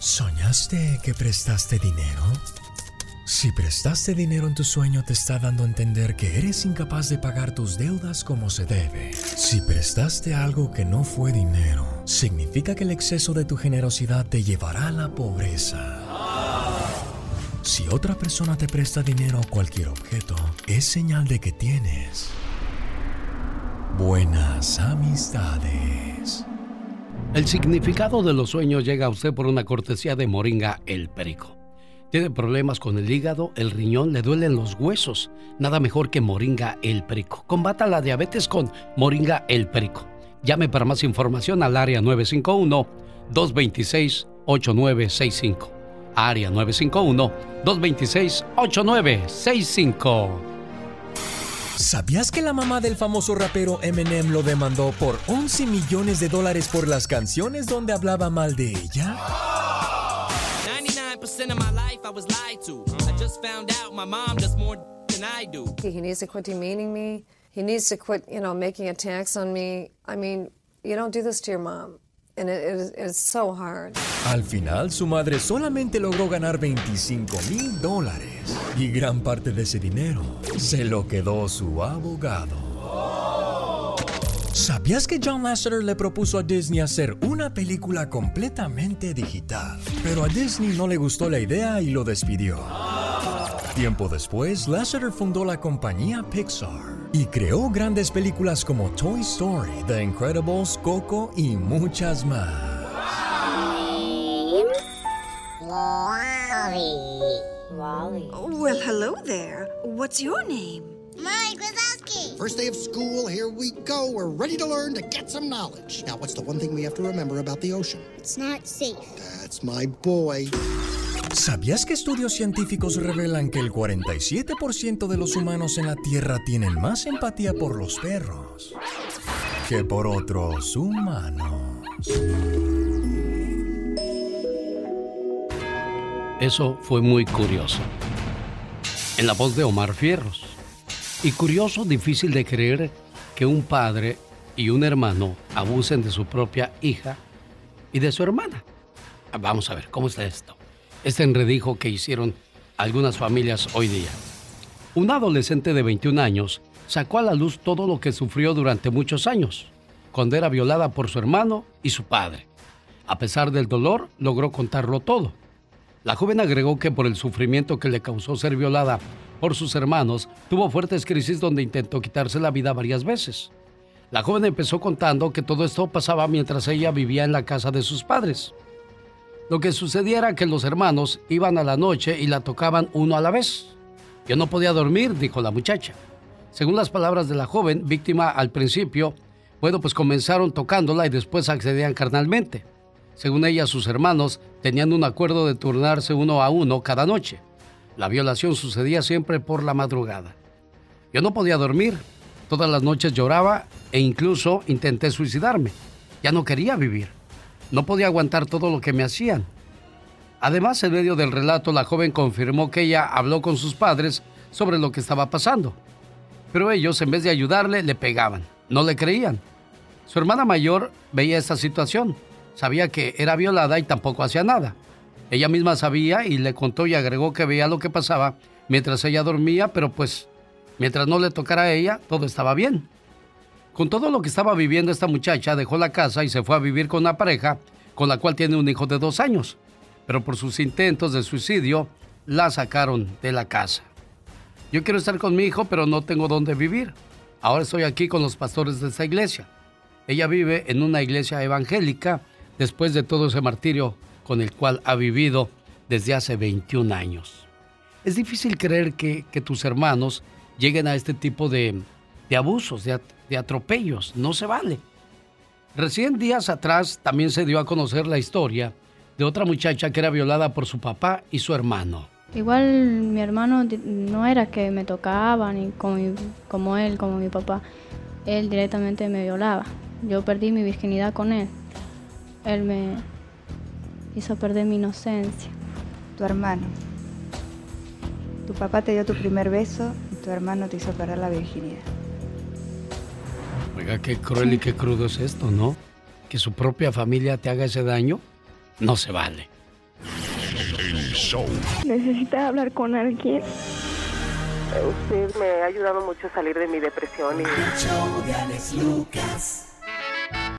¿Soñaste que prestaste dinero? Si prestaste dinero en tu sueño, te está dando a entender que eres incapaz de pagar tus deudas como se debe. Si prestaste algo que no fue dinero, significa que el exceso de tu generosidad te llevará a la pobreza. Si otra persona te presta dinero o cualquier objeto, es señal de que tienes buenas amistades. El significado de los sueños llega a usted por una cortesía de Moringa El Perico. Tiene problemas con el hígado, el riñón, le duelen los huesos. Nada mejor que Moringa El Perico. Combata la diabetes con Moringa El Perico. Llame para más información al área 951-226-8965. Área 951-226-8965. ¿Sabías que la mamá del famoso rapero Eminem lo demandó por $11 millones por las canciones donde hablaba mal de ella? 99% of my life I was lied to. I just found out my mom does more than I do. He needs to quit demeaning me. He needs to quit, making attacks on me. I mean, you don't do this to your mom. And it's so hard. Al final, su madre solamente logró ganar $25,000 y gran parte de ese dinero se lo quedó su abogado. ¿Sabías que John Lasseter le propuso a Disney hacer una película completamente digital? Pero a Disney no le gustó la idea y lo despidió. Tiempo después, Lasseter fundó la compañía Pixar y creó grandes películas como Toy Story, The Incredibles, Coco y muchas más. Wally. Well, hello there. What's your name? Mike Wazowski. First day of school, here we go. We're ready to learn, to get some knowledge. Now, what's the one thing we have to remember about the ocean? It's not safe. That's my boy. ¿Sabías que estudios científicos revelan que el 47% de los humanos en la Tierra tienen más empatía por los perros que por otros humanos? Eso fue muy curioso. En la voz de Omar Fierros. Y curioso, difícil de creer que un padre y un hermano abusen de su propia hija y de su hermana. Vamos a ver, ¿cómo está esto? Este enredijo que hicieron algunas familias hoy día. Un adolescente de 21 años sacó a la luz todo lo que sufrió durante muchos años, cuando era violada por su hermano y su padre. A pesar del dolor, logró contarlo todo. La joven agregó que por el sufrimiento que le causó ser violada por sus hermanos, tuvo fuertes crisis donde intentó quitarse la vida varias veces. La joven empezó contando que todo esto pasaba mientras ella vivía en la casa de sus padres. Lo que sucedía era que los hermanos iban a la noche y la tocaban uno a la vez. Yo no podía dormir, dijo la muchacha. Según las palabras de la joven, víctima al principio, pues comenzaron tocándola y después accedían carnalmente. Según ella, sus hermanos tenían un acuerdo de turnarse uno a uno cada noche. La violación sucedía siempre por la madrugada. Yo no podía dormir. Todas las noches lloraba e incluso intenté suicidarme. Ya no quería vivir. No podía aguantar todo lo que me hacían. Además, en medio del relato, la joven confirmó que ella habló con sus padres sobre lo que estaba pasando. Pero ellos, en vez de ayudarle, le pegaban. No le creían. Su hermana mayor veía esta situación. Sabía que era violada y tampoco hacía nada. Ella misma sabía y le contó y agregó que veía lo que pasaba mientras ella dormía, pero mientras no le tocara a ella, todo estaba bien. Con todo lo que estaba viviendo esta muchacha, dejó la casa y se fue a vivir con una pareja con la cual tiene un hijo de 2 años. Pero por sus intentos de suicidio, la sacaron de la casa. Yo quiero estar con mi hijo, pero no tengo dónde vivir. Ahora estoy aquí con los pastores de esta iglesia. Ella vive en una iglesia evangélica después de todo ese martirio con el cual ha vivido desde hace 21 años. Es difícil creer que tus hermanos lleguen a este tipo de abusos, de atropellos. No se vale. Recién días atrás también se dio a conocer la historia de otra muchacha que era violada por su papá y su hermano. Igual mi hermano no era que me tocaba ni como mi papá. Él directamente me violaba. Yo perdí mi virginidad con él. Él me hizo perder mi inocencia. Tu hermano. Tu papá te dio tu primer beso y tu hermano te hizo perder la virginidad. Oiga, qué cruel y qué crudo es esto, ¿no? Que su propia familia te haga ese daño, no se vale. El show. ¿Necesitas hablar con alguien? Usted me ha ayudado mucho a salir de mi depresión. El show de Alex Lucas.